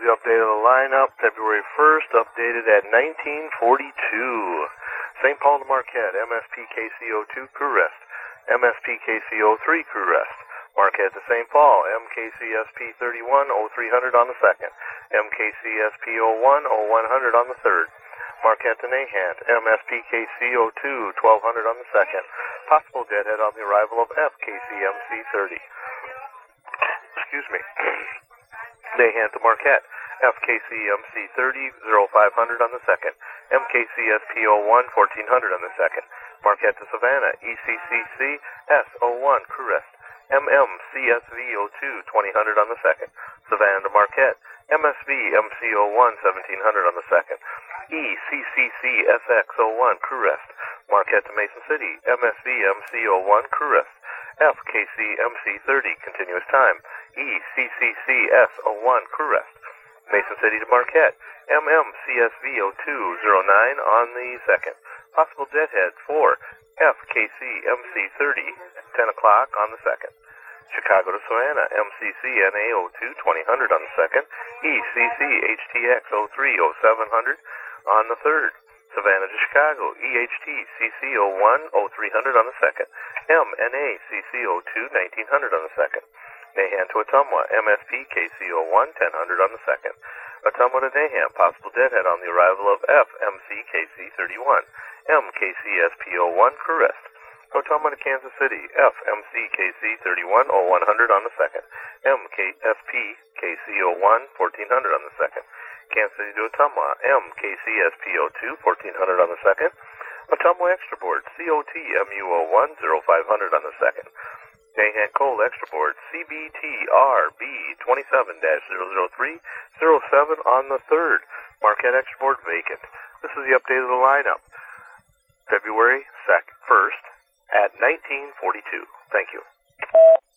the update of the lineup, February 1st, updated at 1942. St. Paul to Marquette, MSP KCO2 crew rest. MSP KCO3 crew rest. Marquette to St. Paul, MKCSP 31, 0300 on the second. MKCSP 01, 0100 on the third. Marquette to Nahant, MSP KCO2, 1200 on the second. Possible deadhead on the arrival of FKCMC 30. Excuse me. Nahant to Marquette, FKCMC 30, 0500 on the second. MKCSP 01, 1400 on the second. Marquette to Savannah, ECCC S01, crew rest. MMCSV 02, 2000 on the second. Savannah to Marquette, MSV MC01, 1700 on the second. ECCC SX01, crew rest. Marquette to Mason City, MSV MC01, crew rest. FKC MC30, continuous time. ECCC S01, crew rest. Mason City to Marquette, MMCSV0209 on the second. Possible deadhead for FKC MC30, 10 o'clock on the second. Chicago to Savannah, MCC NA02, 2000 on the second. ECC HTX 03, 0700 on the third. Savannah to Chicago, EHT CC01, 0300 on the second. MNA CC02, 1900 on the second. Nahant to Ottumwa, MSP KC01, 1000 on the second. Ottumwa to Nahant, possible deadhead on the arrival of FMC KC31. MKCSP01, crew rest. Ottumwa to Kansas City, FMC KC31, 0100 on the second. MKSP KC01, 1400 on the second. Kansas City to Ottumwa, MKCSP02, 1400 on the second. Ottumwa Extra Board, COT MU01, 0500 on the second. Nahant Coal Extra Board, CBTRB 27-003, 07 on the third. Marquette Extra Board vacant. This is the update of the lineup. February 1st at 1942. Thank you.